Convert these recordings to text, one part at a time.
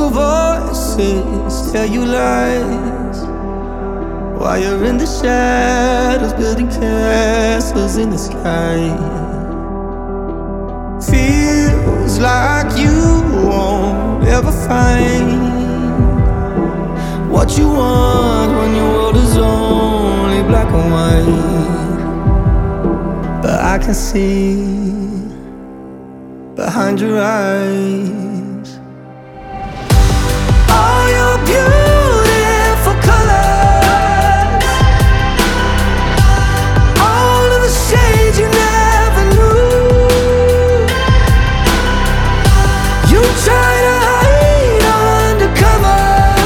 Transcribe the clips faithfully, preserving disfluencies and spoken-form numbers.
voices tell you lies, while you're in the shadows building castles in the sky. Feels like you won't ever find what you want when your world is only black and white. But I can see behind your eyes all your beautiful colors, all of the shades you never knew. You try to hide under cover,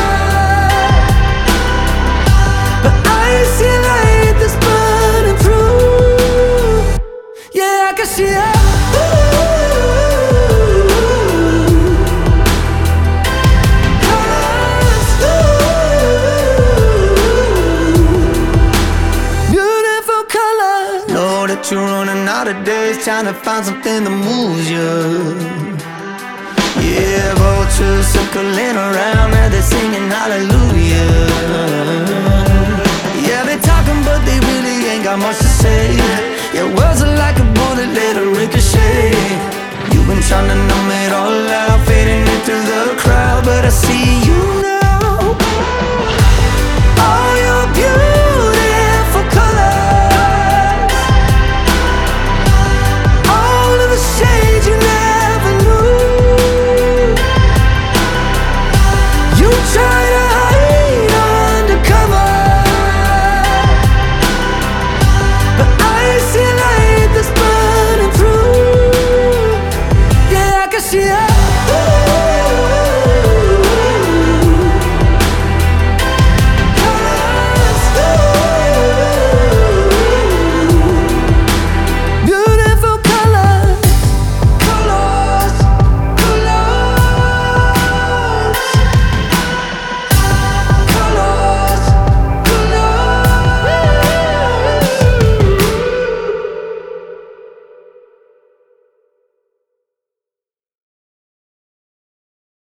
but I see light that's burning through. Yeah, I can see it. You're running out of days, trying to find something that moves you. Yeah, vultures circling around, and they're singing hallelujah. Yeah, they're talking, but they really ain't got much to say. Yeah, words are like a bullet, let it ricochet. You've been trying to numb it all out, fading into the crowd, but I see